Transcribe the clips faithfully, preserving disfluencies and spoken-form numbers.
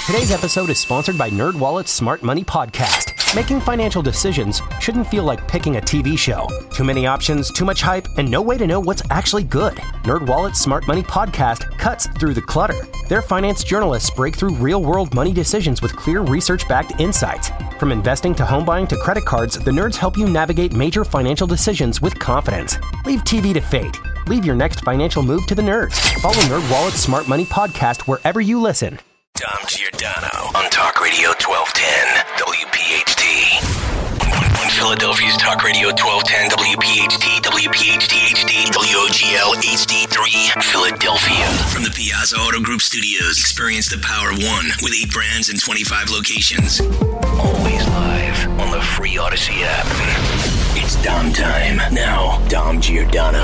Today's episode is sponsored by NerdWallet's Smart Money Podcast. Making financial decisions shouldn't feel like picking a T V show. Too many options, too much hype, and no way to know what's actually good. NerdWallet's Smart Money Podcast cuts through the clutter. Their finance journalists break through real-world money decisions with clear research-backed insights. From investing to home buying to credit cards, the nerds help you navigate major financial decisions with confidence. Leave T V to fate. Leave your next financial move to the nerds. Follow NerdWallet's Smart Money Podcast wherever you listen. Dom Giordano on Talk Radio twelve ten W P H T. On Philadelphia's Talk Radio twelve ten W P H T, W P H T H D, W O G L H D three, Philadelphia. From the Piazza Auto Group Studios, experience the power of one with eight brands and twenty-five locations. Always live on the free Odyssey app. It's Dom time. Now, Dom Giordano.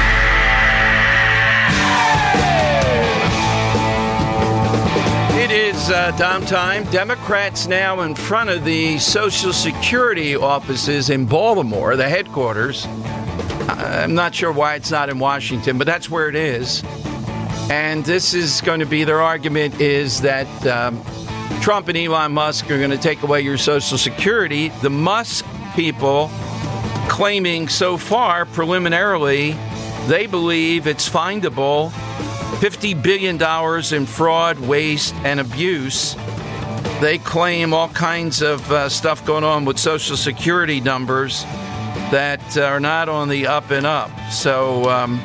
It is uh, Dom time. Democrats now in front of the Social Security offices in Baltimore, the headquarters. I'm not sure why it's not in Washington, but that's where it is. And this is going to be, their argument is that um, Trump and Elon Musk are going to take away your Social Security. The Musk people claiming so far, preliminarily, they believe it's findable. fifty billion dollars in fraud, waste, and abuse. They claim all kinds of uh, stuff going on with Social Security numbers that are not on the up and up. So um,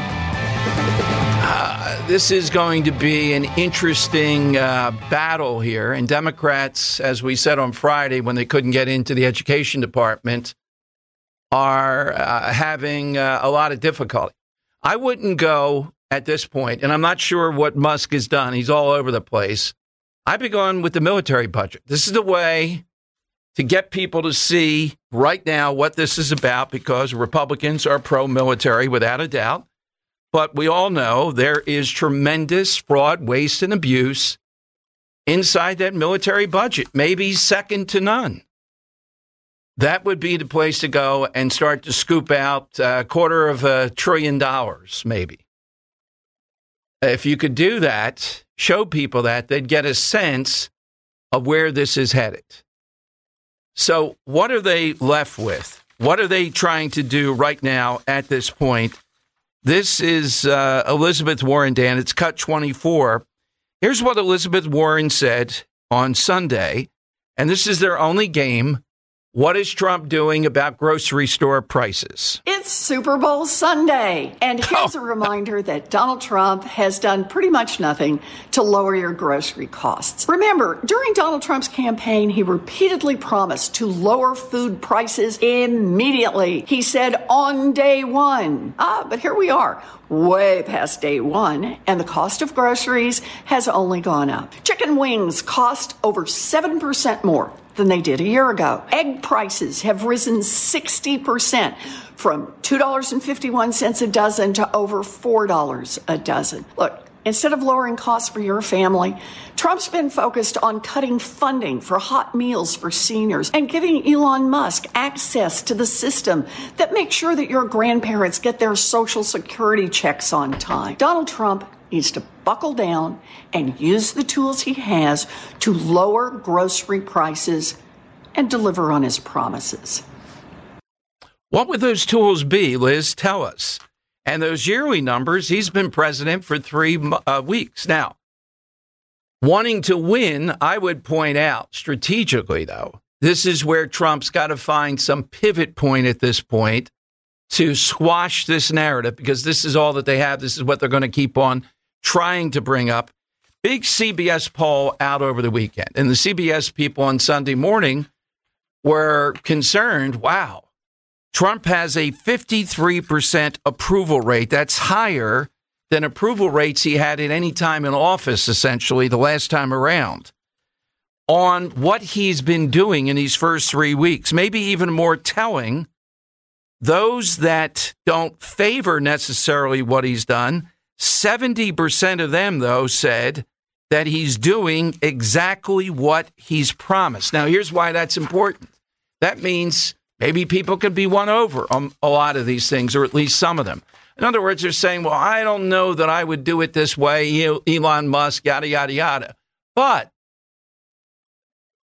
uh, this is going to be an interesting uh, battle here. And Democrats, as we said on Friday when they couldn't get into the education department, are uh, having uh, a lot of difficulty. I wouldn't go at this point, and I'm not sure what Musk has done. He's all over the place. I've been going with the military budget. This is the way to get people to see right now what this is about, because Republicans are pro-military without a doubt. But we all know there is tremendous fraud, waste, and abuse inside that military budget, maybe second to none. That would be the place to go and start to scoop out a quarter of a trillion dollars, maybe. If you could do that, show people that, they'd get a sense of where this is headed. So what are they left with? What are they trying to do right now at this point? This is uh, Elizabeth Warren, Dan. It's Cut twenty-four. Here's what Elizabeth Warren said on Sunday, and this is their only game. What is Trump doing about grocery store prices? It's Super Bowl Sunday. And here's oh. a reminder that Donald Trump has done pretty much nothing to lower your grocery costs. Remember, during Donald Trump's campaign, he repeatedly promised to lower food prices immediately. He said on day one. Ah, but here we are, way past day one, and the cost of groceries has only gone up. Chicken wings cost over seven percent more than they did a year ago. Egg prices have risen sixty percent from two dollars and fifty-one cents a dozen to over four dollars a dozen. Look, instead of lowering costs for your family, Trump's been focused on cutting funding for hot meals for seniors and giving Elon Musk access to the system that makes sure that your grandparents get their Social Security checks on time. Donald Trump needs to buckle down and use the tools he has to lower grocery prices and deliver on his promises. What would those tools be, Liz? Tell us. And those yearly numbers, he's been president for three uh, weeks now. Wanting to win, I would point out strategically, though, this is where Trump's got to find some pivot point at this point to squash this narrative, because this is all that they have. This is what they're going to keep on trying to bring up. Big C B S poll out over the weekend. And the C B S people on Sunday morning were concerned. Wow, Trump has a fifty-three percent approval rate. That's higher than approval rates he had at any time in office, essentially, the last time around, on what he's been doing in these first three weeks. Maybe even more telling, those that don't favor necessarily what he's done, seventy percent of them, though, said that he's doing exactly what he's promised. Now, here's why that's important. That means maybe people could be won over on a lot of these things, or at least some of them. In other words, they're saying, well, I don't know that I would do it this way, Elon Musk, yada, yada, yada. But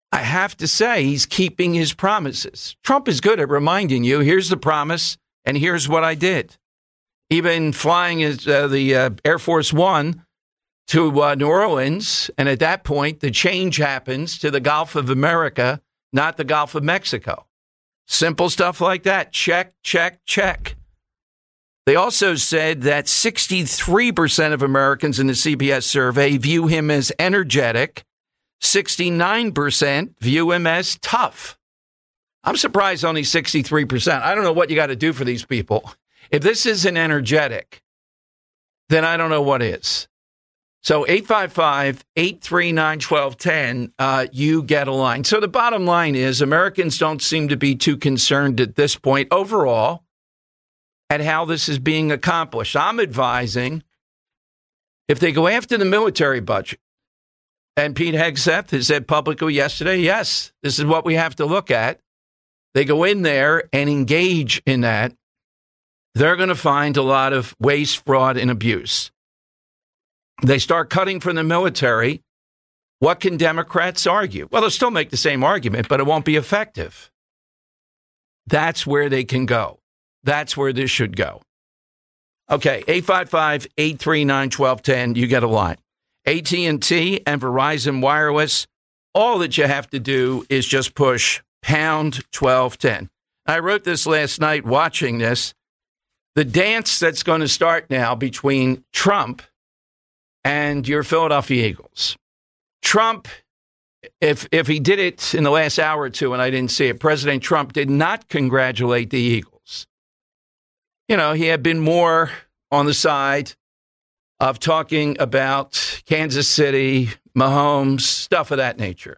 I have to say he's keeping his promises. Trump is good at reminding you, here's the promise, and here's what I did. Even flying his, uh, the uh, Air Force One to uh, New Orleans, and at that point, the change happens to the Gulf of America, not the Gulf of Mexico. Simple stuff like that. Check, check, check. They also said that sixty-three percent of Americans in the C B S survey view him as energetic. sixty-nine percent view him as tough. I'm surprised only sixty-three percent. I don't know what you got to do for these people. If this isn't energetic, then I don't know what is. So eight five five, eight three nine, one two one zero, uh, you get a line. So the bottom line is Americans don't seem to be too concerned at this point overall at how this is being accomplished. I'm advising if they go after the military budget, and Pete Hegseth has said publicly yesterday, yes, this is what we have to look at. They go in there and engage in that. They're going to find a lot of waste, fraud, and abuse. They start cutting from the military. What can Democrats argue? Well, they'll still make the same argument, but it won't be effective. That's where they can go. That's where this should go. Okay, eight five five, eight three nine, one two one zero. You get a line. A T and T and Verizon Wireless, all that you have to do is just push pound twelve ten. I wrote this last night watching this. The dance that's going to start now between Trump and your Philadelphia Eagles. Trump, if if he did it in the last hour or two and I didn't see it, President Trump did not congratulate the Eagles. You know, he had been more on the side of talking about Kansas City, Mahomes, stuff of that nature.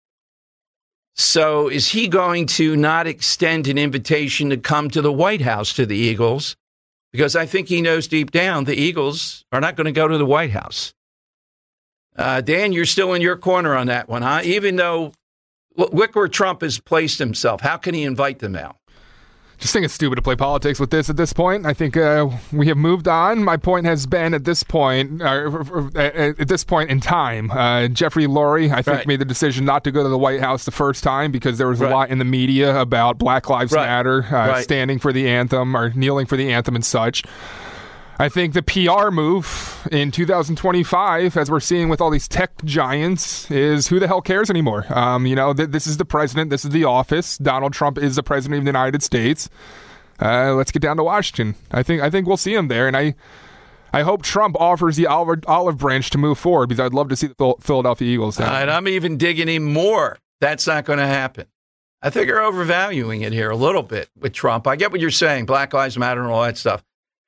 So is he going to not extend an invitation to come to the White House to the Eagles? Because I think he knows deep down the Eagles are not going to go to the White House. Uh, Dan, you're still in your corner on that one, huh? Even though, look where Trump has placed himself. How can he invite them out? Just think it's stupid to play politics with this at this point. I think uh, we have moved on. My point has been at this point, uh, at this point in time, uh, Jeffrey Lurie, I think, right. made the decision not to go to the White House the first time because there was right. a lot in the media about Black Lives right. Matter, uh, right. standing for the anthem or kneeling for the anthem and such. I think the P R move in two thousand twenty-five, as we're seeing with all these tech giants, is who the hell cares anymore? Um, you know, th- this is the president. This is the office. Donald Trump is the president of the United States. Uh, let's get down to Washington. I think I think we'll see him there, and I I hope Trump offers the olive, olive branch to move forward because I'd love to see the Philadelphia Eagles. All right, I'm even digging him more. That's not going to happen. I think you're overvaluing it here a little bit with Trump. I get what you're saying, Black Lives Matter and all that stuff.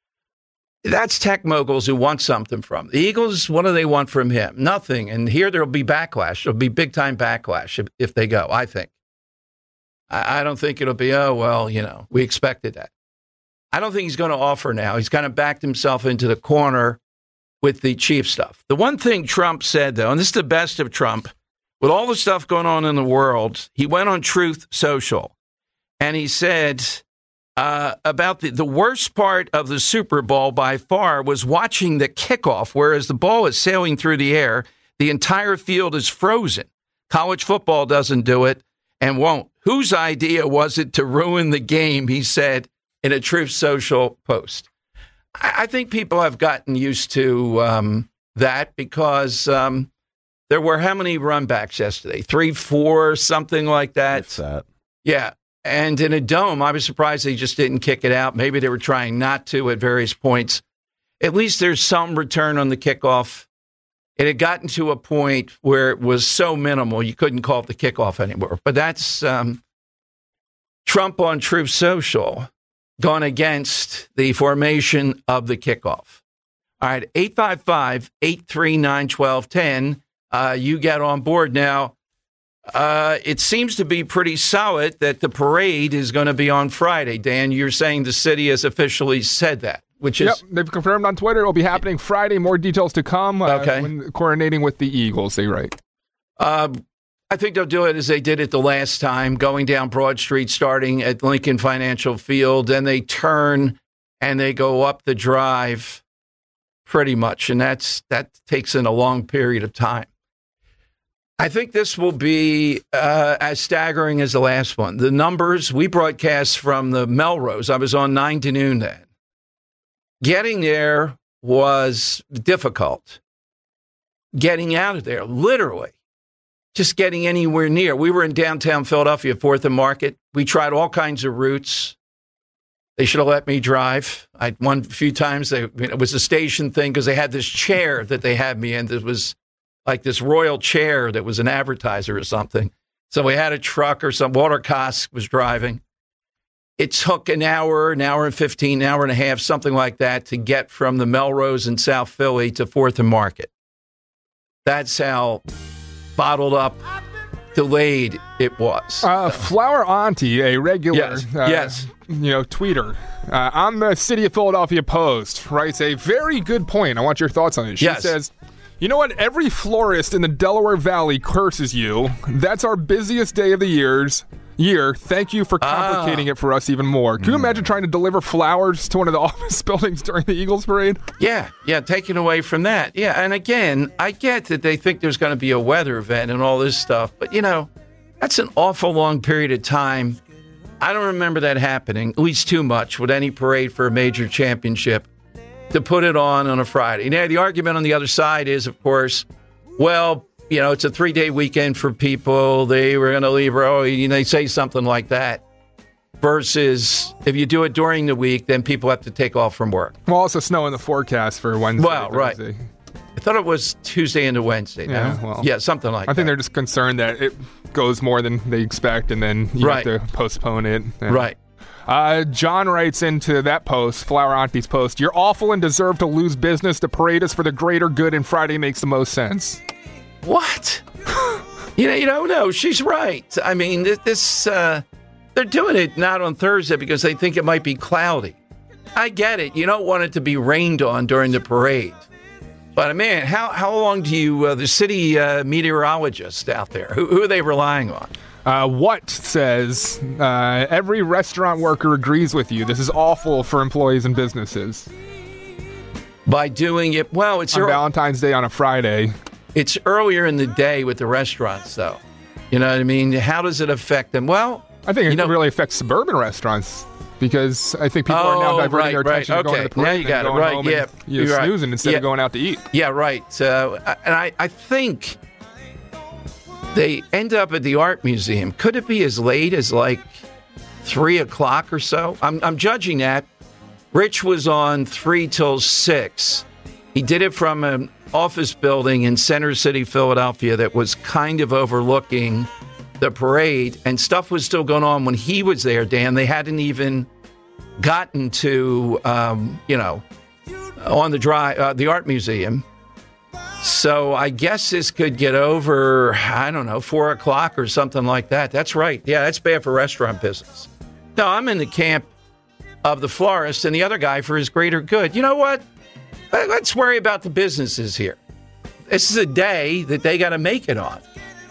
That's tech moguls who want something from the Eagles. What do they want from him? Nothing. And here there'll be backlash. There'll be big time backlash if, if they go, I think. I, I don't think it'll be, oh, well, you know, we expected that. I don't think he's going to offer now. He's kind of backed himself into the corner with the chief stuff. The one thing Trump said, though, and this is the best of Trump, with all the stuff going on in the world, he went on Truth Social and he said, Uh, about the, the worst part of the Super Bowl by far was watching the kickoff, whereas the ball is sailing through the air. The entire field is frozen. College football doesn't do it and won't. Whose idea was it to ruin the game, he said in a Truth Social post. I, I think people have gotten used to um, that because um, there were how many runbacks yesterday? Three, four, something like that. If that. Yeah. And in a dome, I was surprised they just didn't kick it out. Maybe they were trying not to at various points. At least there's some return on the kickoff. It had gotten to a point where it was so minimal you couldn't call it the kickoff anymore. But that's um, Trump on Truth Social gone against the formation of the kickoff. All right, eight five five, eight three nine, one two one zero. Uh, you get on board now. Uh, it seems to be pretty solid that the parade is going to be on Friday. Dan, you're saying the city has officially said that, which is... Yep, they've confirmed on Twitter. It will be happening Friday. More details to come. Uh, okay. When coordinating with the Eagles, they write. Uh, I think they'll do it as they did it the last time, going down Broad Street, starting at Lincoln Financial Field. Then they turn and they go up the drive pretty much. And that's that takes in a long period of time. I think this will be uh, as staggering as the last one. The numbers, we broadcast from the Melrose. I was on nine to noon then. Getting there was difficult. Getting out of there, literally, just getting anywhere near. We were in downtown Philadelphia, fourth and Market. We tried all kinds of routes. They should have let me drive. I one few times. They, it was a station thing because they had this chair that they had me in. That was like this royal chair that was an advertiser or something. So we had a truck or some. Walter Kosk was driving. It took an hour, an hour and fifteen, an hour and a half, something like that, to get from the Melrose in South Philly to fourth and Market. That's how bottled up, delayed it was. Uh, Flower Auntie, a regular yes, uh, yes. you know, tweeter uh, on the City of Philadelphia Post, writes a very good point. I want your thoughts on it. She yes. says, you know what? Every florist in the Delaware Valley curses you. That's our busiest day of the years. Year. Thank you for complicating ah. it for us even more. Can you imagine trying to deliver flowers to one of the office buildings during the Eagles parade? Yeah, yeah, taken away from that. Yeah, and again, I get that they think there's going to be a weather event and all this stuff, but, you know, that's an awful long period of time. I don't remember that happening, at least too much, with any parade for a major championship, to put it on on a Friday. Now, the argument on the other side is, of course, well, you know, it's a three-day weekend for people. They were going to leave early. You know, they say something like that. Versus if you do it during the week, then people have to take off from work. Well, also snow in the forecast for Wednesday. Well, right. Thursday. I thought it was Tuesday into Wednesday. Yeah, no? well, yeah, something like I that. I think they're just concerned that it goes more than they expect, and then you right. have to postpone it. And, right. Uh, John writes into that post, Flower Auntie's post, you're awful and deserve to lose business. The parade is for the greater good, and Friday makes the most sense. What? you know, you don't know. She's right. I mean, this, this uh, they're doing it not on Thursday because they think it might be cloudy. I get it. You don't want it to be rained on during the parade. But, man, how, how long do you, uh, the city uh, meteorologist out there, who, who are they relying on? Uh, what says, uh, every restaurant worker agrees with you. This is awful for employees and businesses. By doing it, well, it's... On early, Valentine's Day on a Friday. It's earlier in the day with the restaurants, though. You know what I mean? How does it affect them? Well, I think it you know, really affects suburban restaurants because I think people oh, are now diverting right, their attention right. to okay. going to the parade now you got and it. going Right, home yeah. and, you know, You're snoozing right. instead yeah. of going out to eat. Yeah, right. Uh, and I, I think they end up at the art museum. Could it be as late as like three o'clock or so? I'm, I'm judging that. Rich was on three till six. He did it from an office building in Center City, Philadelphia that was kind of overlooking the parade, and stuff was still going on when he was there, Dan. They hadn't even gotten to, um, you know, on the drive, uh, the art museum. So I guess this could get over, I don't know, four o'clock or something like that. That's right. Yeah, that's bad for restaurant business. No, I'm in the camp of the florist and the other guy for his greater good. You know what? Let's worry about the businesses here. This is a day that they got to make it on.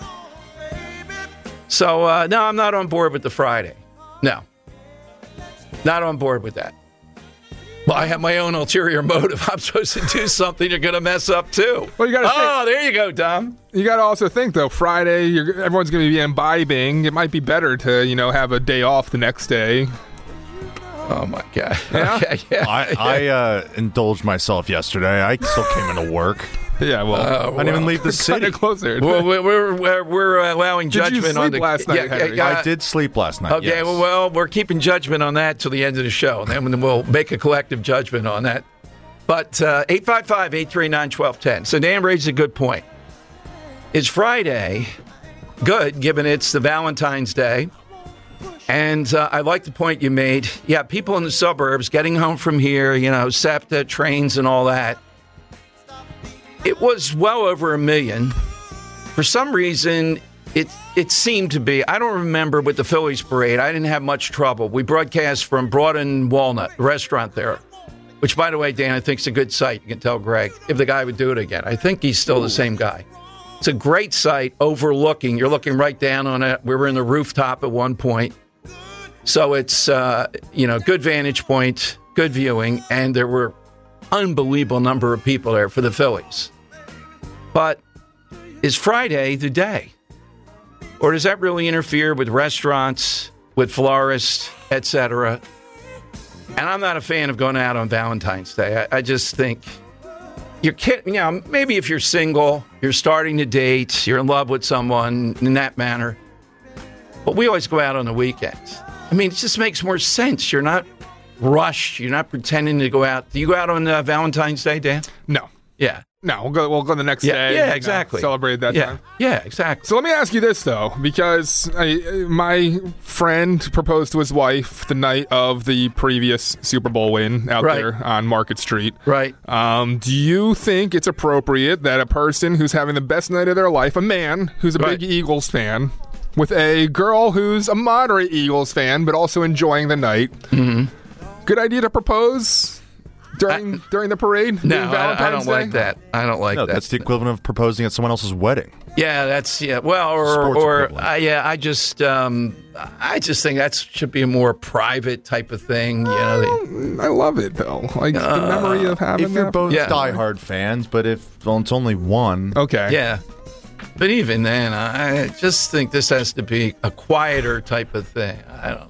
So, uh, no, I'm not on board with the Friday. No. Not on board with that. Well, I have my own ulterior motive. I'm supposed to do something you're going to mess up, too. Well, you gotta oh, think, there you go, Dom. You got to also think, though, Friday, you're, everyone's going to be imbibing. It might be better to, you know, have a day off the next day. Oh, my God. Yeah? Okay, yeah. I, I uh, indulged myself yesterday. I still came into work. Yeah, well, uh, I didn't even leave the city. Closer. Well, we're we're, we're allowing Did judgment you sleep on the last night, yeah, Henry? yeah, I did sleep last night. Okay, yes. well, well, we're keeping judgment on that till the end of the show, and then we'll make a collective judgment on that. But uh, eight five five, eight three nine, one two one zero. So Dan raises a good point. Is Friday good, given it's the Valentine's Day? And uh, I like the point you made. Yeah, people in the suburbs getting home from here, you know, SEPTA, trains and all that. It was well over a million. For some reason, it it seemed to be. I don't remember with the Phillies parade. I didn't have much trouble. We broadcast from Broad and Walnut, the restaurant there, which, by the way, Dan, I think is a good site. You can tell Greg if the guy would do it again. I think he's still the same guy. It's a great site overlooking. You're looking right down on it. We were in the rooftop at one point. So it's, uh, you know, good vantage point, good viewing, and there were unbelievable number of people there for the Phillies. But is Friday the day? Or does that really interfere with restaurants, with florists, et cetera? And I'm not a fan of going out on Valentine's Day. I, I just think you're kidding. You know, maybe if you're single, you're starting to date, you're in love with someone in that manner. But we always go out on the weekends. I mean, it just makes more sense. You're not rushed. You're not pretending to go out. Do you go out on uh, Valentine's Day, Dan? No. Yeah. No, we'll go. We'll go the next yeah, day. Yeah, exactly. You know, celebrate that yeah. time. Yeah, exactly. So let me ask you this though, because I, my friend proposed to his wife the night of the previous Super Bowl win out right. there on Market Street. Right. Um, do you think it's appropriate that a person who's having the best night of their life, a man who's a right. big Eagles fan, with a girl who's a moderate Eagles fan but also enjoying the night, mm-hmm. good idea to propose? During I, during the parade? No, I, I don't Day? like that. I don't like no, that. That's the equivalent of proposing at someone else's wedding. Yeah, that's yeah. Well, or Sports or equivalent. uh, yeah, I just um, I just think that should be a more private type of thing. You know, they, I love it though. Like Uh, the memory of having If you're that. both Yeah. diehard fans, but if well, it's only one. Okay. yeah. But even then, I just think this has to be a quieter type of thing. I don't know.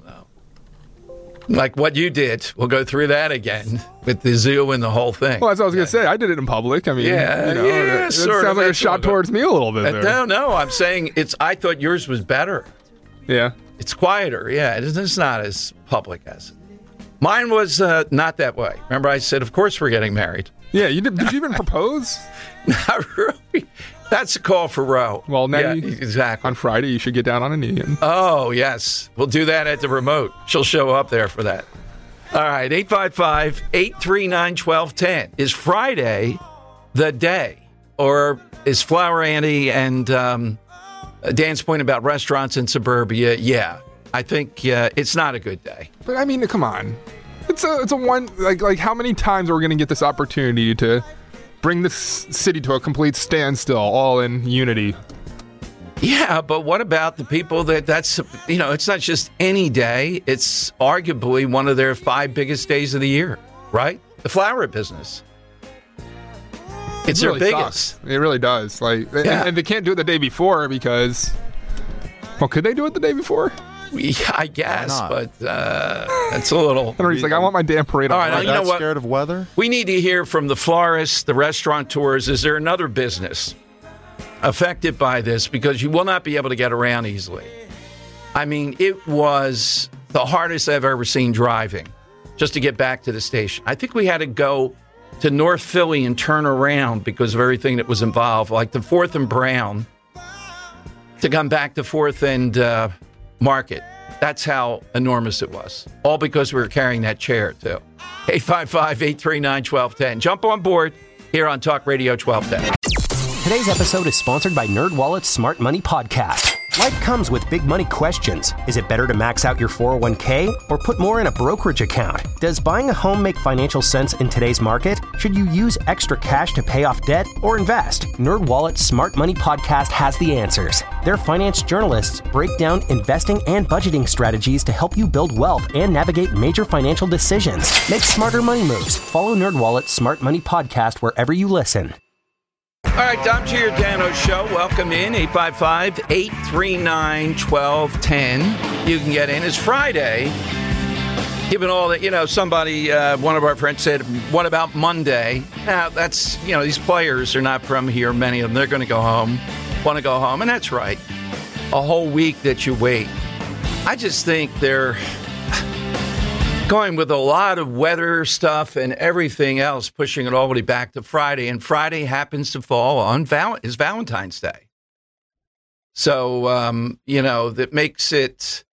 Like what you did. We'll go through that again with the zoo and the whole thing. Well, that's what I was going to say. I did it in public. I mean, Yeah, you know, yeah, it, it sort sounds of, like a that's shot sort of. towards me a little bit Uh, there. no, no, I'm saying it's. I thought yours was better. Yeah. It's quieter. Yeah, it's, it's not as public as it. Mine was uh, not that way. Remember, I said, of course we're getting married. Yeah. You did. Did you even propose? Not really. That's a call for Roe. Well, now yeah, you- exactly. On Friday, you should get down on a knee. And, Oh, yes. We'll do that at the remote. She'll show up there for that. All right, eight five five, eight three nine, one two one zero. Is Friday the day? Or is Flower Andy and um, Dan's point about restaurants in suburbia? Yeah, I think uh, it's not a good day. but I mean, come on. It's a it's a one like like how many times are we going to get this opportunity to bring this city to a complete standstill, all in unity? Yeah, but what about the people that that's, you know, it's not just any day. It's arguably one of their five biggest days of the year, right? The flower business. It's It their really biggest. sucks. It really does. Like, and- Yeah. and they can't do it the day before because. Well, could they do it the day before? Yeah, I guess, not? but uh, it's a little. And he's like, I want my damn parade. All on right, Friday. you know That what? scared of weather? We need to hear from the florists, the restaurateurs. Is there another business affected by this? Because you will not be able to get around easily. I mean, it was the hardest I've ever seen driving just to get back to the station. I think we had to go to North Philly and turn around because of everything that was involved, like the fourth and Brown, to come back to fourth and uh, Market. That's how enormous it was. All because we were carrying that chair, too. eight five five, eight three nine, one two one zero. Jump on board here on Talk Radio twelve ten. Today's episode is sponsored by NerdWallet's Smart Money Podcast. Life comes with big money questions. Is it better to max out your four oh one k or put more in a brokerage account? Does buying a home make financial sense in today's market? Should you use extra cash to pay off debt or invest? NerdWallet's Smart Money Podcast has the answers. Their finance journalists break down investing and budgeting strategies to help you build wealth and navigate major financial decisions. Make smarter money moves. Follow NerdWallet's Smart Money Podcast wherever you listen. All right, Dom Giordano Show. Welcome in. eight five five, eight three nine, one two one zero. You can get in. It's Friday. Given all that, you know, somebody, uh, one of our friends said, what about Monday? Now, that's, you know, these players are not from here, many of them. They're going to go home, want to go home. And that's right. A whole week that you wait. I just think they're going with a lot of weather stuff and everything else, pushing it all the way back to Friday. And Friday happens to fall on Val- is Valentine's Day. So, um, you know, that makes it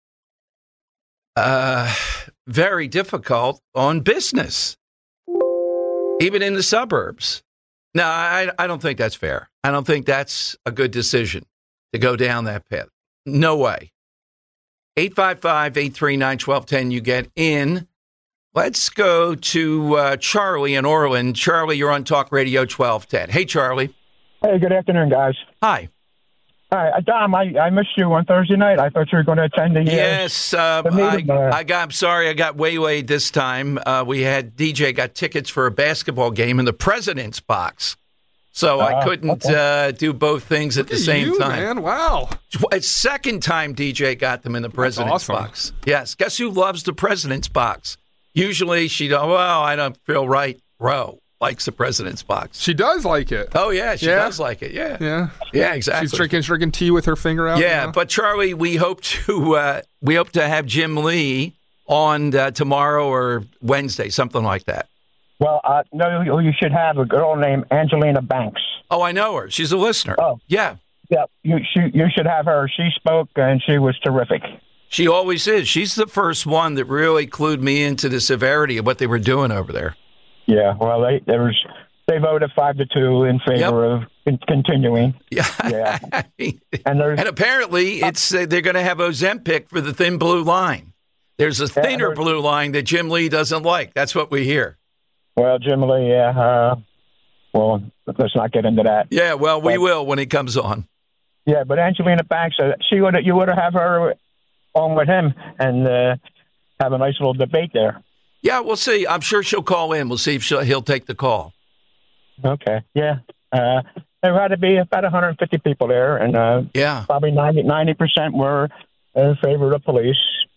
uh, very difficult on business, even in the suburbs. No, I, I don't think that's fair. I don't think that's a good decision to go down that path. No way. eight five five, eight three nine, one two one zero. You get in. Let's go to uh, Charlie in Orland. Charlie, you're on Talk Radio twelve ten. Hey, Charlie. Hey, good afternoon, guys. Hi. Hi, Dom. I, I missed you on Thursday night. I thought you were going to attend the. Uh, Yes, uh, the meeting, I, uh, I got. I'm sorry, I got waylaid this time. Uh, we had D J got tickets for a basketball game in the President's Box. So Uh, I couldn't okay. uh, do both things at the Look at same you, time. man. Wow. It's second time D J got them in the president's awesome. box. Yes. Guess who loves the president's box? Usually she don't, well, I don't feel right. Roe likes the president's box. She does like it. Oh, yeah, she Yeah? does like it. Yeah. Yeah. Yeah, exactly. She's drinking, drinking tea with her finger out. Yeah, you know? but Charlie, we hope to uh, we hope to have Jim Lee on uh, tomorrow or Wednesday, something like that. Well, uh, no, you you should have a girl named Angelina Banks. Oh, I know her. She's a listener. Oh. Yeah. Yeah, you she, you should have her. She spoke, and she was terrific. She always is. She's the first one that really clued me into the severity of what they were doing over there. Yeah, well, they there was they voted five to two in favor Yep. of con- continuing. Yeah. Yeah. and, there's- apparently, it's uh, they're going to have Ozempic for the thin blue line. There's a Yeah, thinner there's- blue line that Jim Lee doesn't like. That's what we hear. Well, Jim Lee, yeah. Uh, well, let's not get into that. Yeah, well, we But- will when he comes on. Yeah, but Angelina Banks, uh, she would you would have her on with him and uh, have a nice little debate there. Yeah, we'll see. I'm sure she'll call in. We'll see if she'll, he'll take the call. Okay, yeah. Uh, there had to be about one hundred fifty people there, and uh, Yeah. probably ninety percent were in favor of the police.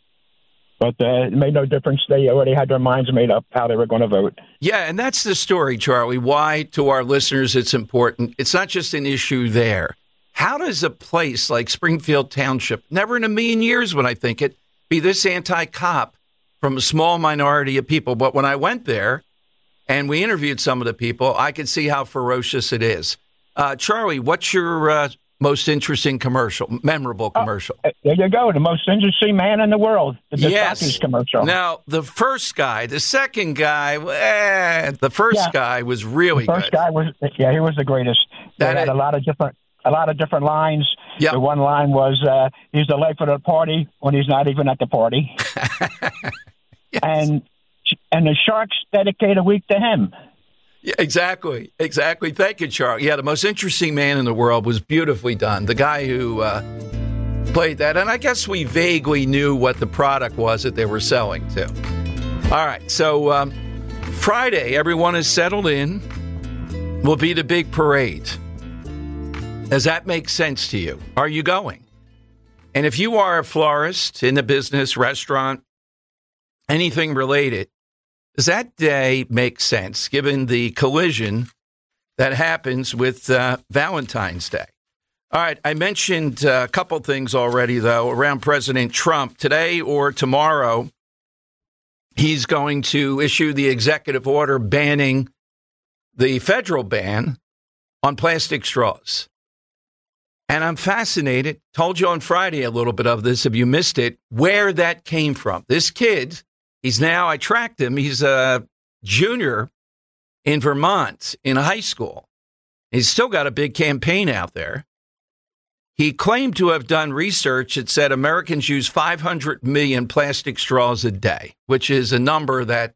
But uh, it made no difference. They already had their minds made up how they were going to vote. Yeah, and that's the story, Charlie. Why, to our listeners, it's important. It's not just an issue there. How does a place like Springfield Township, never in a million years would I think it, be this anti-cop from a small minority of people? But when I went there and we interviewed some of the people, I could see how ferocious it is. Uh, Charlie, what's your uh, most interesting commercial, memorable commercial? Uh, there you go. The most interesting man in the world. The Yes. Takis commercial. Now, the first guy, the second guy, eh, the first Yeah. guy was really The first good. guy was, yeah, he was the greatest. They That had is- a lot of different, a lot of different lines. Yep. The one line was, uh, "He's the life of the party when he's not even at the party," Yes. and and the Sharks dedicate a week to him. Yeah, exactly. Exactly. Thank you, Charlie. Yeah, the most interesting man in the world was beautifully done. The guy who uh, played that. And I guess we vaguely knew what the product was that they were selling, too. All right. So um, Friday, everyone is settled in. Will be the big parade. Does that make sense to you? Are you going? And if you are a florist in the business, restaurant, anything related, does that day make sense given the collision that happens with uh, Valentine's Day? All right, I mentioned uh, a couple things already, though, around President Trump. Today or tomorrow, he's going to issue the executive order banning the federal ban on plastic straws. And I'm fascinated, told you on Friday a little bit of this, if you missed it, where that came from. This kid, he's now, I tracked him, he's a junior in Vermont in high school. He's still got a big campaign out there. He claimed to have done research that said Americans use five hundred million plastic straws a day, which is a number that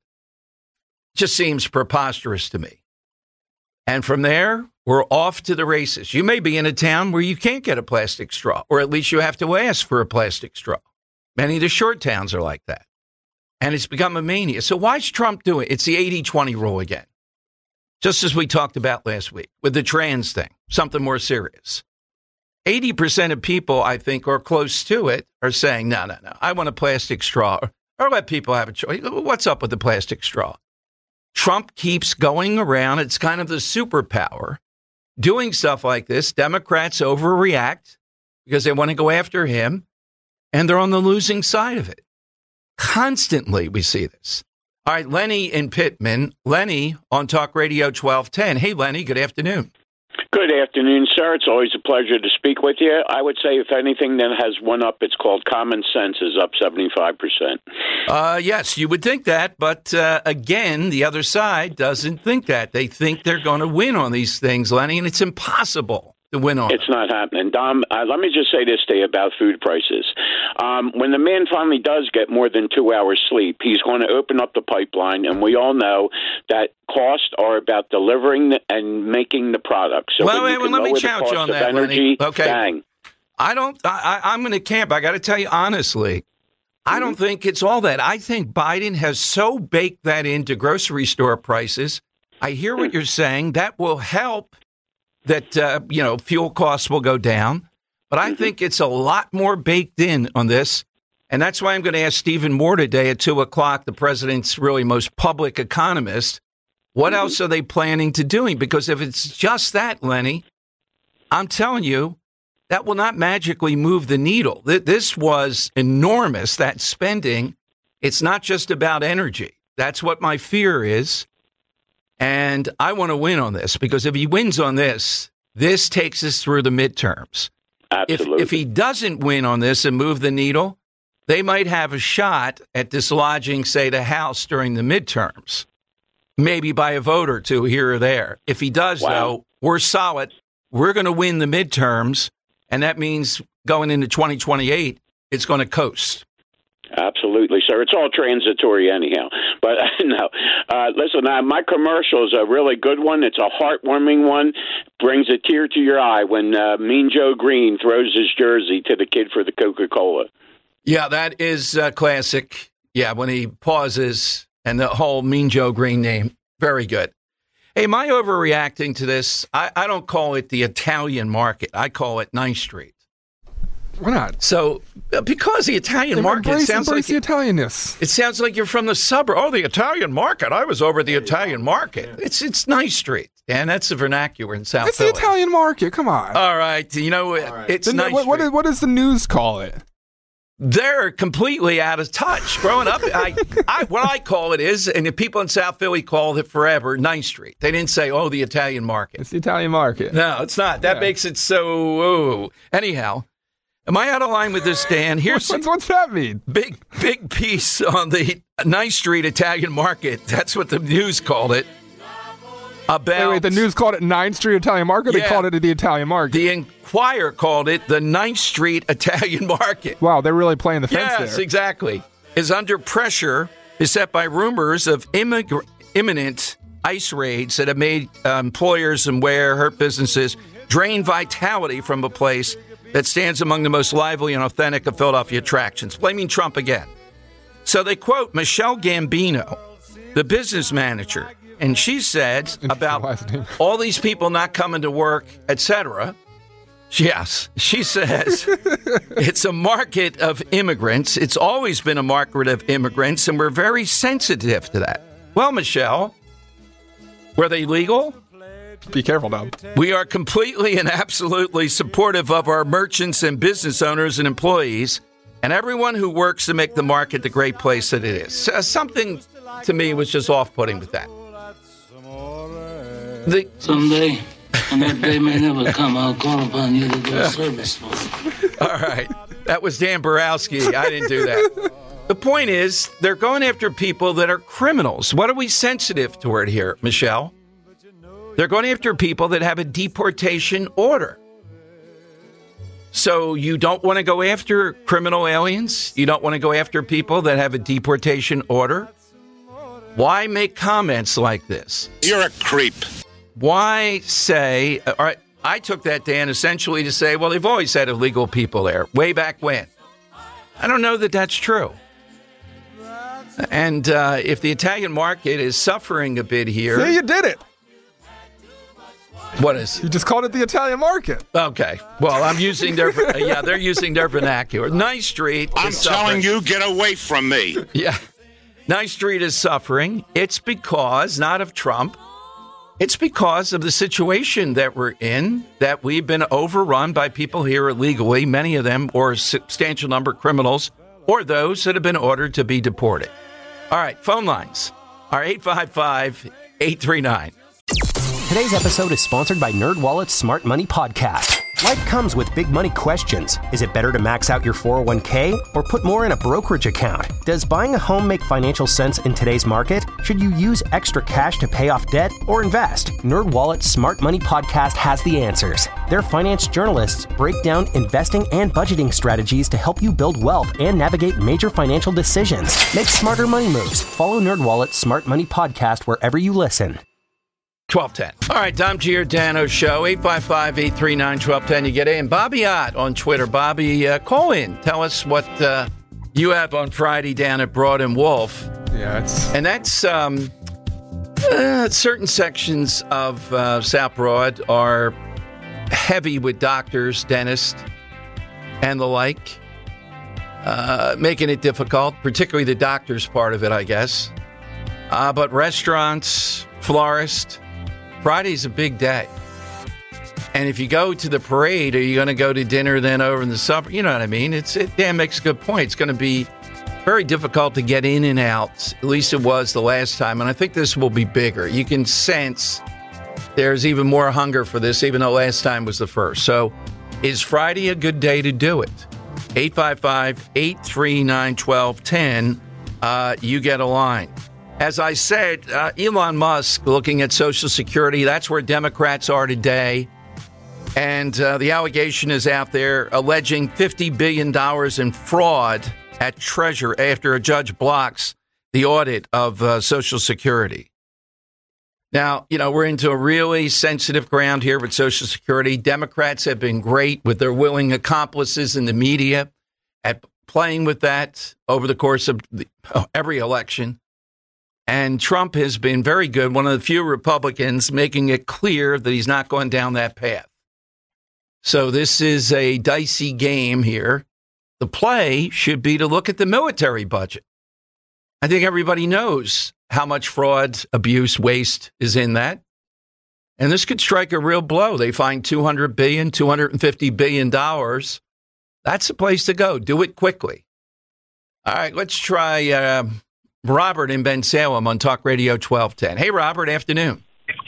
just seems preposterous to me. And from there, we're off to the races. You may be in a town where you can't get a plastic straw, or at least you have to ask for a plastic straw. Many of the short towns are like that. And it's become a mania. So why is Trump doing it? It's the eighty twenty rule again. Just as we talked about last week with the trans thing, something more serious. eighty percent of people, I think, or close to it, are saying, no, no, no, I want a plastic straw. Or, or let people have a choice. What's up with the plastic straw? Trump keeps going around. It's kind of the superpower. Doing stuff like this, Democrats overreact because they want to go after him, and they're on the losing side of it. Constantly, we see this. All right, Lenny in Pittman. Lenny on Talk Radio twelve ten. Hey, Lenny, good afternoon. Good afternoon, sir. It's always a pleasure to speak with you. I would say, if anything that has one up, it's called common sense is up seventy-five percent. Uh, yes, you would think that. But uh, again, the other side doesn't think that. They think they're going to win on these things, Lenny, and it's impossible to win on It's not happening. Dom, uh, let me just say this to you about food prices. Um, when the man finally does get more than two hours sleep, he's going to open up the pipeline, and we all know that costs are about delivering and making the product. So well, when you well, can let me lower the challenge cost you on of that, energy, Lenny. Okay. bang. I don't, I, I'm going to camp. I got to tell you honestly, I don't think it's all that. I think Biden has so baked that into grocery store prices. I hear what you're saying. That will help that, uh, you know, fuel costs will go down. But I think it's a lot more baked in on this. And that's why I'm going to ask Stephen Moore today at two o'clock, the president's really most public economist, what mm-hmm. else are they planning to doing? Because if it's just that, Lenny, I'm telling you, that will not magically move the needle. This was enormous, that spending. It's not just about energy. That's what my fear is. And I want to win on this, because if he wins on this, this takes us through the midterms. Absolutely. If, if he doesn't win on this and move the needle, they might have a shot at dislodging, say, the House during the midterms, maybe by a vote or two here or there. If he does, wow. though, we're solid. We're going to win the midterms, and that means going into twenty twenty-eight, it's going to coast. Absolutely, sir. It's all transitory anyhow. But no, uh, listen, uh, my commercial is a really good one. It's a heartwarming one. Brings a tear to your eye when uh, Mean Joe Green throws his jersey to the kid for the Coca-Cola. Yeah, that is uh, classic. Yeah, when he pauses and the whole Mean Joe Green name. Very good. Hey, am I overreacting to this? I, I don't call it the Italian market. I call it ninth Street. Why not? So, uh, because the Italian Embrace, market sounds embrace like the Italianness. It sounds like you're from the suburb. Oh, the Italian market. I was over the Italian market. It's it's ninth Street, and that's the vernacular in South It's Philly. the Italian market. Come on. All right, you know right. it's the, ninth what, Street. What, what does the news call it? They're completely out of touch. Growing up, I, I what I call it is, and the people in South Philly called it forever, ninth Street. They didn't say, oh, the Italian market. It's the Italian market. No, it's not. That yeah. makes it so, oh. Anyhow, am I out of line with this, Dan? Here's what's, what's that mean? Big, big piece on the ninth Street Italian market. That's what the news called it. About, wait, wait, the news called it ninth Street Italian Market? Yeah, they called it the Italian Market. The Enquirer called it the ninth Street Italian Market. Wow, they're really playing the fence yes, there. Yes, exactly. Is under pressure, is set by rumors of immig- imminent ICE raids that have made uh, employers and where hurt businesses drain vitality from a place that stands among the most lively and authentic of Philadelphia attractions, blaming Trump again. So they quote Michelle Gambino, the business manager, and she said about all these people not coming to work, et cetera. Yes, she says it's a market of immigrants. It's always been a market of immigrants, and we're very sensitive to that. Well, Michelle, were they legal? Be careful now. We are completely and absolutely supportive of our merchants and business owners and employees and everyone who works to make the market the great place that it is. Uh, something to me was just off-putting with that. The, Someday, and that day may never come, I'll call upon you to do a service for me. All right. That was Dan Borowski. I didn't do that. The point is, they're going after people that are criminals. What are we sensitive toward here, Michelle? They're going after people that have a deportation order. So you don't want to go after criminal aliens? You don't want to go after people that have a deportation order? Why make comments like this? You're a creep. Why say, all right, I took that, Dan, essentially to say, well, they've always had illegal people there, way back when. I don't know that that's true. And uh, if the Italian market is suffering a bit here. See, you did it. What is? You just called it the Italian market. Okay. Well, I'm using their, uh, yeah, they're using their vernacular. ninth Street I'm is telling suffering. you, get away from me. Yeah. ninth Street is suffering. It's because, not of Trump, it's because of the situation that we're in, that we've been overrun by people here illegally, many of them, or a substantial number of criminals, or those that have been ordered to be deported. All right, phone lines are eight five five, eight three nine. Today's episode is sponsored by NerdWallet's Smart Money Podcast. Life comes with big money questions. Is it better to max out your four oh one k or put more in a brokerage account? Does buying a home make financial sense in today's market? Should you use extra cash to pay off debt or invest? NerdWallet's Smart Money Podcast has the answers. Their finance journalists break down investing and budgeting strategies to help you build wealth and navigate major financial decisions. Make smarter money moves. Follow NerdWallet's Smart Money Podcast wherever you listen. twelve ten. All right, Dom Giordano Show, eight five five, eight three nine, one two one zero. You get in. Bobby Ott on Twitter. Bobby, uh, call in. Tell us what uh, you have on Friday down at Broad and Wolf. Yeah, it's... And that's um, uh, certain sections of uh, South Broad are heavy with doctors, dentists, and the like, uh, making it difficult, particularly the doctors part of it, I guess. Uh, but restaurants, florists, Friday's a big day. And if you go to the parade, are you going to go to dinner then over in the summer? You know what I mean? It's it, Dan makes a good point. It's going to be very difficult to get in and out. At least it was the last time. And I think this will be bigger. You can sense there's even more hunger for this, even though last time was the first. So is Friday a good day to do it? eight five five, eight three nine, one two one zero. Uh, you get a line. As I said, uh, Elon Musk looking at Social Security. That's where Democrats are today. And uh, the allegation is out there alleging fifty billion dollars in fraud at Treasury after a judge blocks the audit of uh, Social Security. Now, you know, we're into a really sensitive ground here with Social Security. Democrats have been great with their willing accomplices in the media at playing with that over the course of the, oh, every election. And Trump has been very good, one of the few Republicans making it clear that he's not going down that path. So this is a dicey game here. The play should be to look at the military budget. I think everybody knows how much fraud, abuse, waste is in that. And this could strike a real blow. They find two hundred billion dollars, two hundred fifty billion dollars. That's the place to go. Do it quickly. All right, let's try uh, Robert in Ben Salem on Talk Radio twelve ten. Hey, Robert, afternoon.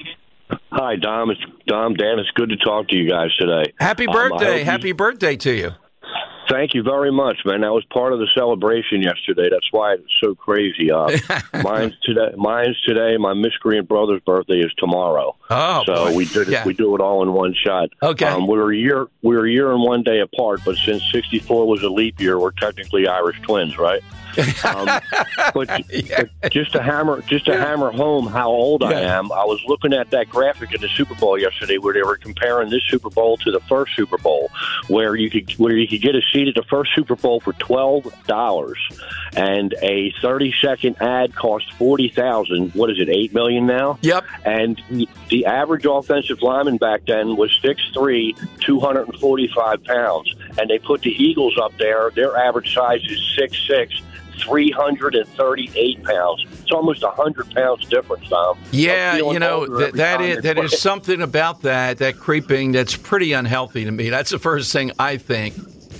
Hi, Dom. It's Dom, Dan. It's good to talk to you guys today. Happy birthday. Um, Happy you... birthday to you. Thank you very much, man. That was part of the celebration yesterday. That's why it's so crazy. Uh, mine's today. Mine's today. My miscreant brother's birthday is tomorrow. Oh, so boy. we did it. Yeah. We do it all in one shot. Okay. Um, we were a year. We were a year and one day apart, but since sixty-four was a leap year, we're technically Irish twins, right? um, but, yeah. but just to hammer, just to yeah. hammer home how old yeah. I am, I was looking at that graphic in the Super Bowl yesterday, where they were comparing this Super Bowl to the first Super Bowl, where you could where you could get a seat at the first Super Bowl for twelve dollars, and a thirty second ad cost forty thousand. What is it? Eight million now. Yep. And the average offensive lineman back then was six three, two hundred and forty five pounds, and they put the Eagles up there. Their average size is six six. three hundred thirty-eight pounds. It's almost one hundred pounds difference, Tom. Yeah, you know, th- that is that is something about that, that creeping, that's pretty unhealthy to me. That's the first thing I think.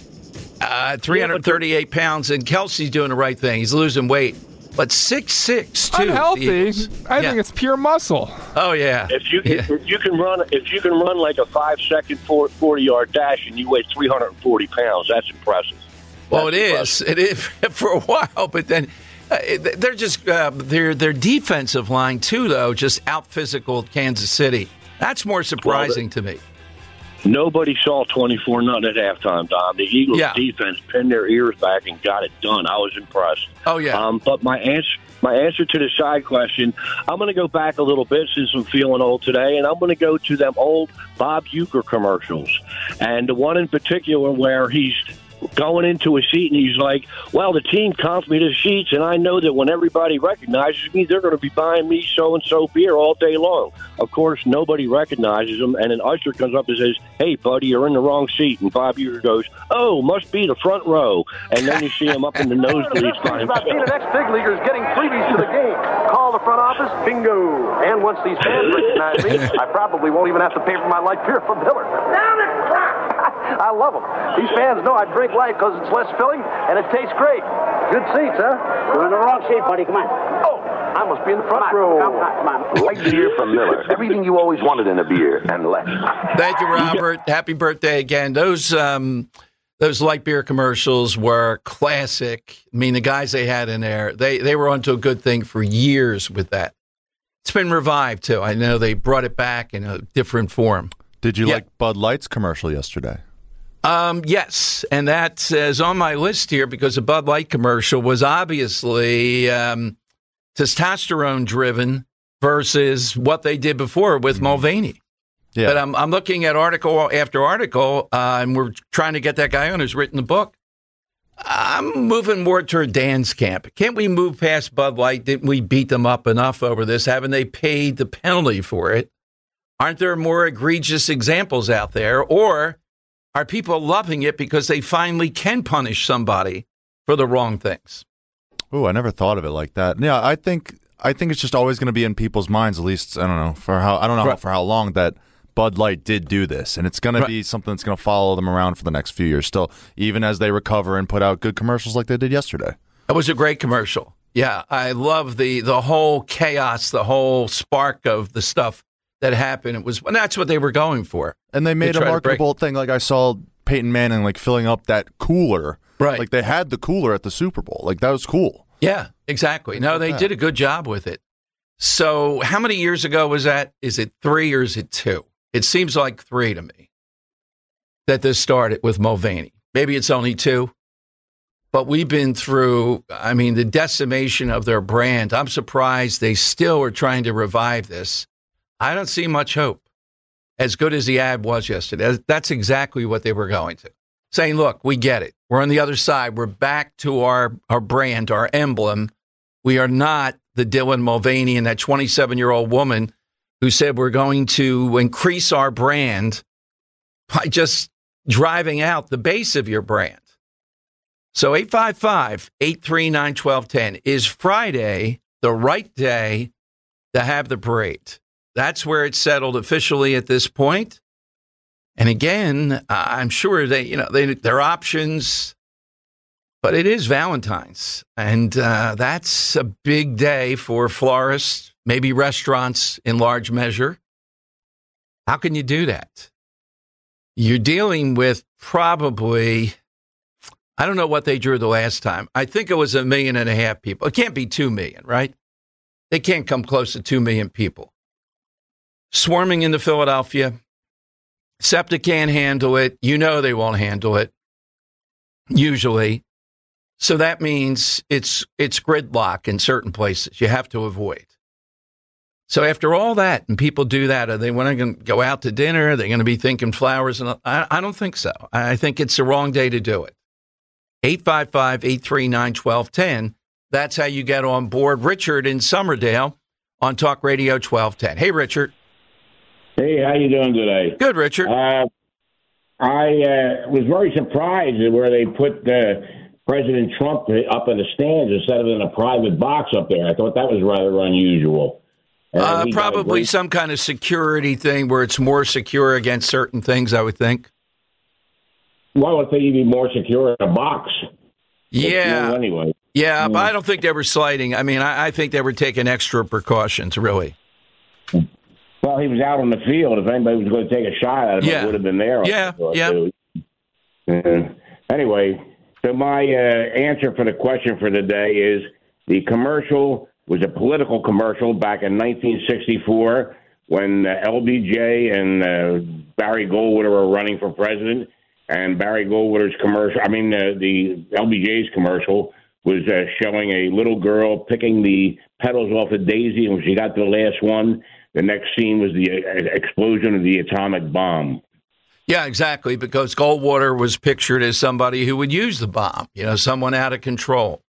Uh, three hundred thirty-eight yeah, pounds, and Kelsey's doing the right thing. He's losing weight. But six six, too. Unhealthy? I yeah. think it's pure muscle. Oh, yeah. If you can, yeah. if you can run if you can run like a five-second forty-yard dash and you weigh three hundred forty pounds, that's impressive. Well, it is. It is for a while, but then uh, they're just uh, their their defensive line too, though, just out physical Kansas City. That's more surprising well, the, to me. Nobody saw twenty-four nothing at halftime, Dom. The Eagles' yeah. defense pinned their ears back and got it done. I was impressed. Oh yeah. Um, but my answer. My answer to the side question, I'm going to go back a little bit since I'm feeling old today, and I'm going to go to them old Bob Uecker commercials. And the one in particular where he's going into a seat and he's like, well, the team comped me the sheets, and I know that when everybody recognizes me, they're going to be buying me so-and-so beer all day long. Of course, nobody recognizes him, and an usher comes up and says, hey, buddy, you're in the wrong seat. And Bob Uecker goes, oh, must be the front row. And then you see him up in the nosebleeds by himself. The next big leaguers getting freebies to the game. Call the front office, bingo. And once these fans recognize me, I probably won't even have to pay for my light beer from Miller. Down it, I love them. These fans know I drink light because it's less filling and it tastes great. Good seats, huh? You're in the wrong seat, buddy. Come on. Oh, I must be in the front come row. Come on, come on. Light beer from Miller. Everything you always wanted in a beer and less. Thank you, Robert. Happy birthday again. Those um, those light beer commercials were classic. I mean, the guys they had in there, they, they were onto a good thing for years with that. It's been revived, too. I know they brought it back in a different form. Did you yeah. like Bud Light's commercial yesterday? Um, yes, and that is on my list here because the Bud Light commercial was obviously um, testosterone-driven versus what they did before with Mulvaney. Yeah. But I'm, I'm looking at article after article, uh, and we're trying to get that guy on who's written the book. I'm moving more toward Dan's camp. Can't we move past Bud Light? Didn't we beat them up enough over this? Haven't they paid the penalty for it? Aren't there more egregious examples out there? Or are people loving it because they finally can punish somebody for the wrong things? Oh, I never thought of it like that. Yeah, I think I think it's just always going to be in people's minds, at least, I don't know, for how I don't know right. how, for how long that Bud Light did do this. And it's going right. to be something that's going to follow them around for the next few years still, even as they recover and put out good commercials like they did yesterday. It was a great commercial. Yeah, I love the the whole chaos, the whole spark of the stuff that happened. It was, and that's what they were going for. And they made they a marketable thing. Like I saw Peyton Manning like filling up that cooler. Right. Like they had the cooler at the Super Bowl. Like that was cool. Yeah, exactly. No, they did a good job with it. So how many years ago was that? Is it three or is it two? It seems like three to me that this started with Mulvaney. Maybe it's only two. But we've been through, I mean, the decimation of their brand. I'm surprised they still are trying to revive this. I don't see much hope. As good as the ad was yesterday, that's exactly what they were going to. Saying, look, we get it. We're on the other side. We're back to our, our brand, our emblem. We are not the Dylan Mulvaney and that twenty-seven-year-old woman who said we're going to increase our brand by just driving out the base of your brand. So eight five five, eight three nine, one two one zero. Is Friday the right day to have the parade? That's where it's settled officially at this point. And again, uh, I'm sure they, you know, they, their options, but it is Valentine's. And uh, that's a big day for florists, maybe restaurants in large measure. How can you do that? You're dealing with probably, I don't know what they drew the last time. I think it was a million and a half people. It can't be two million, right? They can't come close to two million people. Swarming into Philadelphia. SEPTA can't handle it. You know they won't handle it, usually. So that means it's it's gridlock in certain places you have to avoid. So after all that, and people do that, are they going to go out to dinner? Are they going to be thinking flowers? And I, I don't think so. I think it's the wrong day to do it. eight five five, eight three nine, one two one zero. That's how you get on board. Richard in Summerdale on Talk Radio twelve ten. Hey, Richard. Hey, how you doing today? Good, Richard. Uh, I uh, was very surprised at where they put uh, President Trump up in the stands instead of in a private box up there. I thought that was rather unusual. Uh, uh, probably some kind of security thing where it's more secure against certain things, I would think. Well, I would think you'd be more secure in a box. Yeah. Anyway. Yeah, mm. but I don't think they were sliding. I mean, I, I think they were taking extra precautions, really. Well, he was out on the field. If anybody was going to take a shot at him, yeah. it would have been there. Yeah, yeah. Uh, anyway, so my uh, answer for the question for the day is the commercial was a political commercial back in nineteen sixty-four when uh, L B J and uh, Barry Goldwater were running for president. And Barry Goldwater's commercial, I mean, uh, the L B J's commercial was uh, showing a little girl picking the petals off a daisy. And when she got to the last one, the next scene was the uh, explosion of the atomic bomb. Yeah, exactly, because Goldwater was pictured as somebody who would use the bomb, you know, someone out of control.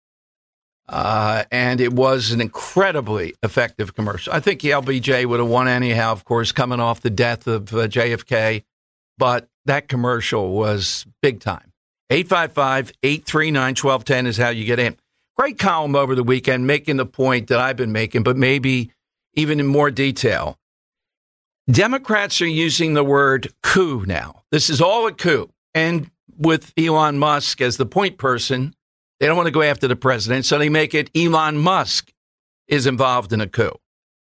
Uh, and it was an incredibly effective commercial. I think the L B J would have won anyhow, of course, coming off the death of uh, J F K. But that commercial was big time. eight five five, eight three nine, one two one zero is how you get in. Great column over the weekend making the point that I've been making, but maybe even in more detail. Democrats are using the word coup now. This is all a coup. And with Elon Musk as the point person, they don't want to go after the president, so they make it Elon Musk is involved in a coup.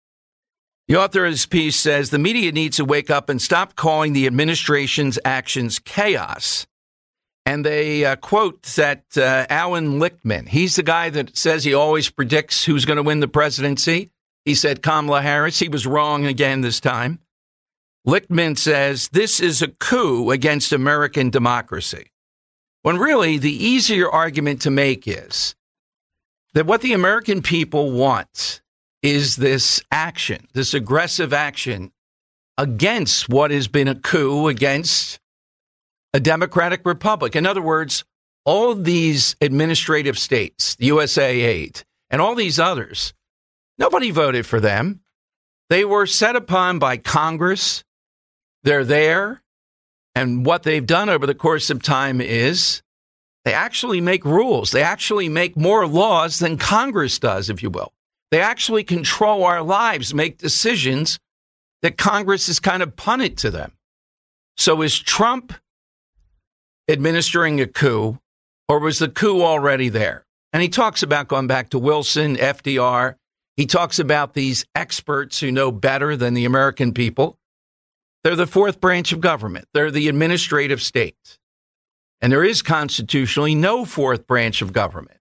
The author of this piece says the media needs to wake up and stop calling the administration's actions chaos. And they uh, quote that uh, Alan Lichtman, he's the guy that says he always predicts who's going to win the presidency. He said Kamala Harris. He was wrong again this time. Lichtman says this is a coup against American democracy. When really the easier argument to make is that what the American people want is this action, this aggressive action against what has been a coup against a democratic republic. In other words, all of these administrative states, the U S A I D, and all these others, nobody voted for them. They were set upon by Congress. They're there. And what they've done over the course of time is they actually make rules. They actually make more laws than Congress does, if you will. They actually control our lives, make decisions that Congress is kind of punted to them. So is Trump administering a coup, or was the coup already there? And he talks about going back to Wilson, F D R. He talks about these experts who know better than the American people. They're the fourth branch of government. They're the administrative state. And there is constitutionally no fourth branch of government.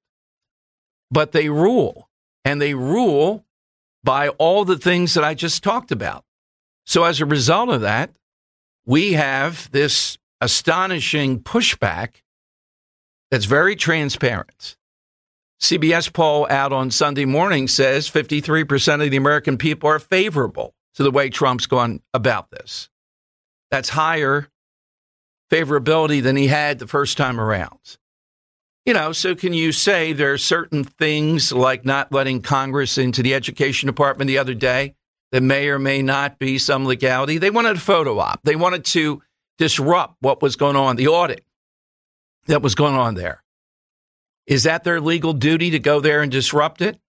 But they rule, and they rule by all the things that I just talked about. So as a result of that, we have this astonishing pushback that's very transparent. C B S poll out on Sunday morning says fifty-three percent of the American people are favorable to the way Trump's gone about this. That's higher favorability than he had the first time around. You know, so can you say there are certain things like not letting Congress into the education department the other day that may or may not be some legality? They wanted a photo op. They wanted to disrupt what was going on, the audit that was going on there. Is that their legal duty to go there and disrupt it?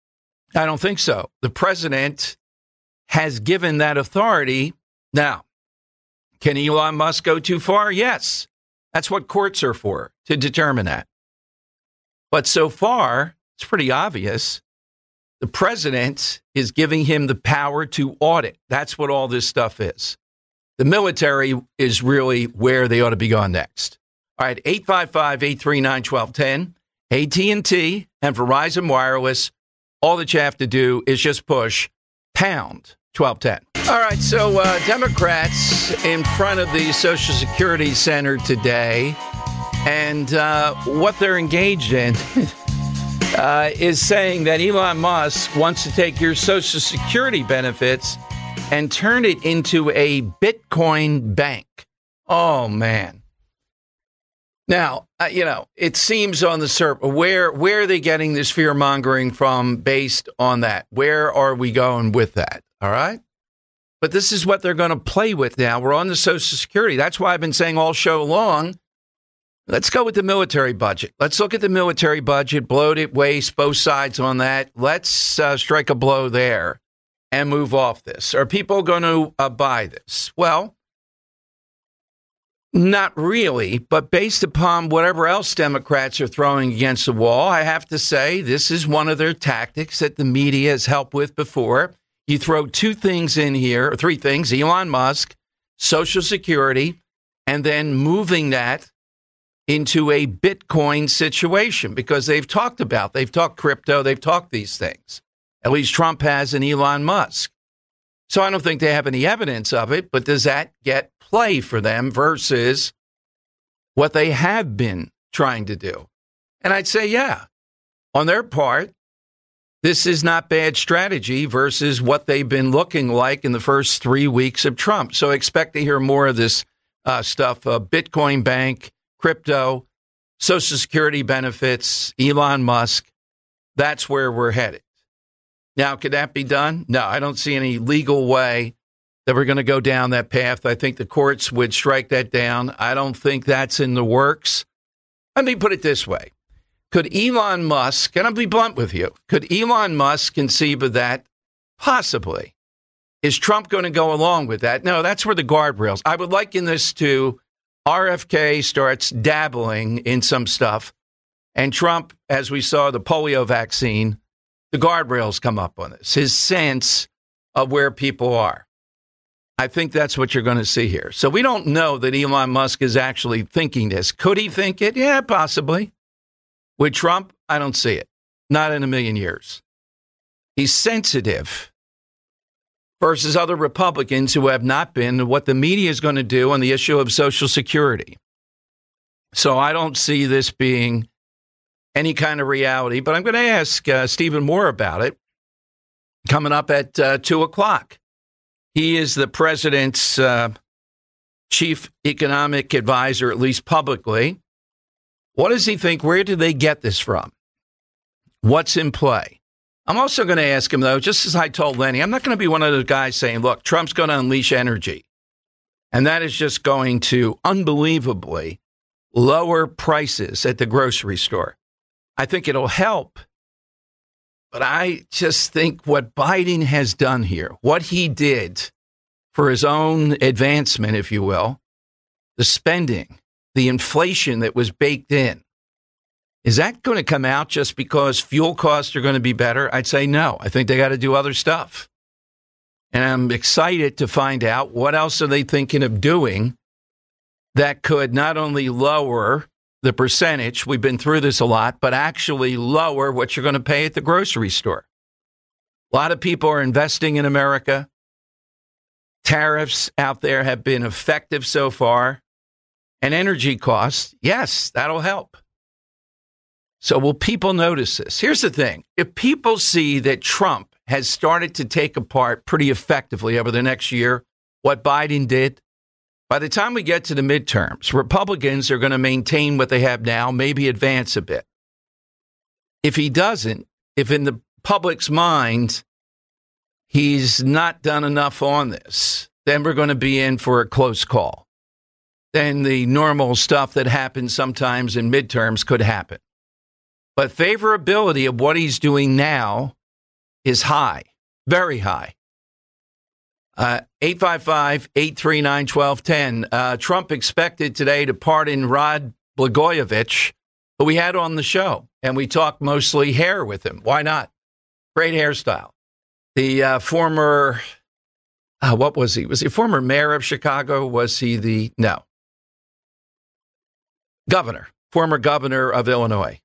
I don't think so. The president has given that authority. Now, can Elon Musk go too far? Yes. That's what courts are for, to determine that. But so far, it's pretty obvious. The president is giving him the power to audit. That's what all this stuff is. The military is really where they ought to be going next. All right, eight five five, eight three nine, one two one zero. A T and T and Verizon Wireless, all that you have to do is just push pound twelve ten. All right, so uh, Democrats in front of the Social Security Center today, and uh, what they're engaged in uh, is saying that Elon Musk wants to take your Social Security benefits and turn it into a Bitcoin bank. Oh, man. Now, uh, you know, it seems on the surface, where, where are they getting this fear-mongering from based on that? Where are we going with that? All right? But this is what they're going to play with now. We're on the Social Security. That's why I've been saying all show long, let's go with the military budget. Let's look at the military budget, bloated, waste, both sides on that. Let's uh, strike a blow there and move off this. Are people going to uh, buy this? Well, not really, but based upon whatever else Democrats are throwing against the wall, I have to say this is one of their tactics that the media has helped with before. You throw two things in here, or three things, Elon Musk, Social Security, and then moving that into a Bitcoin situation, because they've talked about, they've talked crypto, they've talked these things. At least Trump has and Elon Musk. So I don't think they have any evidence of it, but does that get play for them versus what they have been trying to do? And I'd say, yeah, on their part, this is not bad strategy versus what they've been looking like in the first three weeks of Trump. So expect to hear more of this uh, stuff, uh, Bitcoin bank, crypto, Social Security benefits, Elon Musk. That's where we're headed. Now, could that be done? No, I don't see any legal way that we're going to go down that path. I think the courts would strike that down. I don't think that's in the works. Let me put it this way. Could Elon Musk, and I'll be blunt with you, could Elon Musk conceive of that? Possibly. Is Trump going to go along with that? No, that's where the guardrails. I would liken this to R F K starts dabbling in some stuff, and Trump, as we saw the polio vaccine, the guardrails come up on this, his sense of where people are. I think that's what you're going to see here. So we don't know that Elon Musk is actually thinking this. Could he think it? Yeah, possibly. With Trump, I don't see it. Not in a million years. He's sensitive versus other Republicans who have not been, what the media is going to do on the issue of Social Security. So I don't see this being any kind of reality, but I'm going to ask uh, Stephen Moore about it coming up at uh, two o'clock. He is the president's uh, chief economic advisor, at least publicly. What does he think? Where did they get this from? What's in play? I'm also going to ask him, though, just as I told Lenny, I'm not going to be one of those guys saying, look, Trump's going to unleash energy. And that is just going to unbelievably lower prices at the grocery store. I think it'll help. But I just think what Biden has done here, what he did for his own advancement, if you will, the spending, the inflation that was baked in, is that going to come out just because fuel costs are going to be better? I'd say no. I think they got to do other stuff. And I'm excited to find out what else are they thinking of doing that could not only lower the percentage, we've been through this a lot, but actually lower what you're going to pay at the grocery store. A lot of people are investing in America. Tariffs out there have been effective so far. And energy costs, yes, that'll help. So will people notice this? Here's the thing. If people see that Trump has started to take apart pretty effectively over the next year what Biden did, by the time we get to the midterms, Republicans are going to maintain what they have now, maybe advance a bit. If he doesn't, if in the public's mind he's not done enough on this, then we're going to be in for a close call. Then the normal stuff that happens sometimes in midterms could happen. But favorability of what he's doing now is high, very high. Uh, eight five five, eight three nine, one two one zero. Uh, Trump expected today to pardon Rod Blagojevich, who we had on the show, and we talked mostly hair with him. Why not? Great hairstyle. The uh, former, uh, what was he? Was he former mayor of Chicago? Was he the, no. Governor, former governor of Illinois.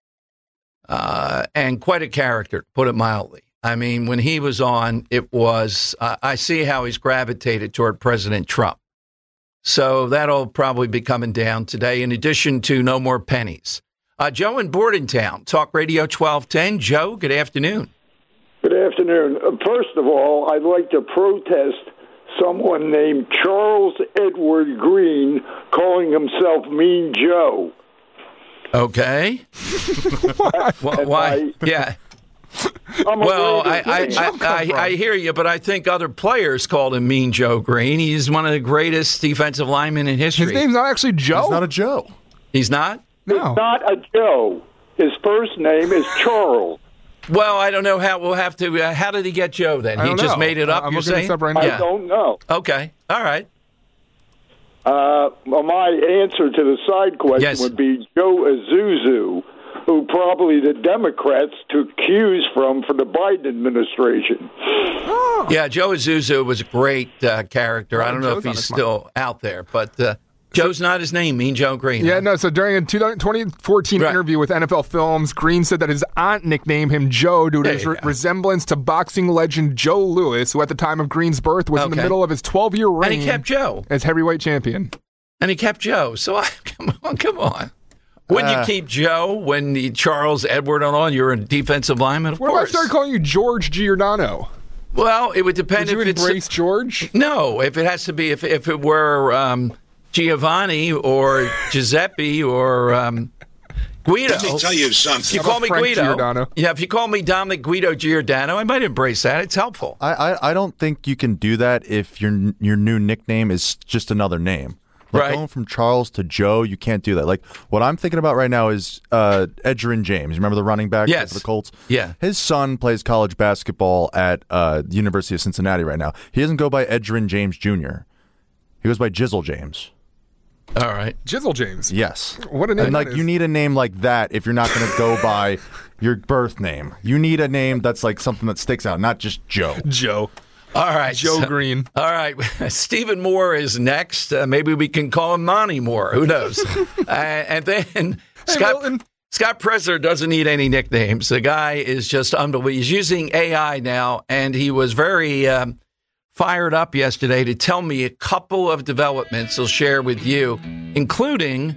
Uh, and quite a character, to put it mildly. I mean, when he was on, it was, uh, I see how he's gravitated toward President Trump. So that'll probably be coming down today, in addition to no more pennies. Uh, Joe in Bordentown, Talk Radio twelve ten. Joe, good afternoon. Good afternoon. Uh, first of all, I'd like to protest someone named Charles Edward Green calling himself Mean Joe. Okay. well, why? I, yeah. Well, I I, I, I, I hear you, but I think other players called him Mean Joe Green. He's one of the greatest defensive linemen in history. His name's not actually Joe. He's not a Joe. He's not? No. He's not a Joe. His first name is Charles. Well, I don't know how we'll have to. Uh, how did he get Joe then? He just know. made it up, I'm you're looking saying? this up right now. I Yeah. don't know. Okay. All right. Uh, well, my answer to the side question Yes. would be Joe Azuzu, who probably the Democrats took cues from for the Biden administration. Oh. Yeah, Joe Azuzu was a great uh, character. I don't know Joe's if on he's his still out there, but uh, Joe's not his name, Mean Joe Green. Yeah, huh? no, so during a twenty fourteen Right. interview with N F L Films, Green said that his aunt nicknamed him Joe due to There his you re- go. resemblance to boxing legend Joe Louis, who at the time of Green's birth was in the Okay. middle of his twelve-year reign And he kept Joe. as heavyweight champion. And he kept Joe. So, I, come on, come on. Wouldn't you Uh. keep Joe when the Charles Edward on on? You're a defensive lineman, of What if I course. started calling you George Giordano? Well, it would depend Would you if it's embrace George? no. If it has to be, if if it were um, Giovanni or Giuseppe or um, Guido. Let me tell you something. If you How call about me Frank Guido, Giordano? yeah. If you call me Dominic Guido Giordano, I might embrace that. It's helpful. I, I, I don't think you can do that if your your new nickname is just another name. Like Right. going from Charles to Joe, you can't do that. Like what I'm thinking about right now is uh, Edgerrin James. Remember the running back Yes. for the Colts? Yeah. His son plays college basketball at uh, the University of Cincinnati right now. He doesn't go by Edgerrin James Junior He goes by Jizzle James. All right. Jizzle James. Yes. What a name And that like is. you need a name like that if you're not going to go by your birth name. You need a name that's like something that sticks out, not just Joe. Joe. All right. Joe so- Green. All right. Stephen Moore is next. Uh, maybe we can call him Monty Moore. Who knows? uh, and then Scott, Milton. Scott Presler doesn't need any nicknames. The guy is just unbelievable. He's using A I now, and he was very um, fired up yesterday to tell me a couple of developments he'll share with you, including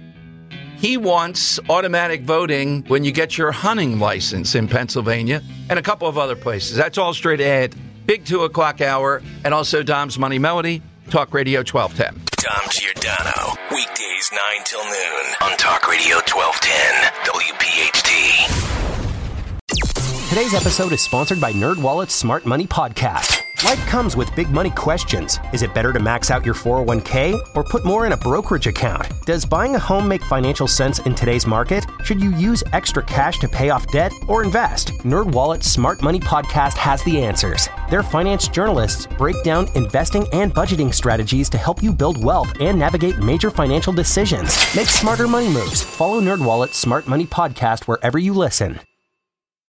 he wants automatic voting when you get your hunting license in Pennsylvania and a couple of other places. That's all straight ahead. Big two o'clock hour, and also Dom's Money Melody, Talk Radio twelve ten. Dom Giordano, weekdays nine till noon on Talk Radio twelve ten W P H T. Today's episode is sponsored by NerdWallet's Smart Money Podcast. Life comes with big money questions. Is it better to max out your four oh one k or put more in a brokerage account? Does buying a home make financial sense in today's market? Should you use extra cash to pay off debt or invest? NerdWallet's Smart Money Podcast has the answers. Their finance journalists break down investing and budgeting strategies to help you build wealth and navigate major financial decisions. Make smarter money moves. Follow NerdWallet's Smart Money Podcast wherever you listen.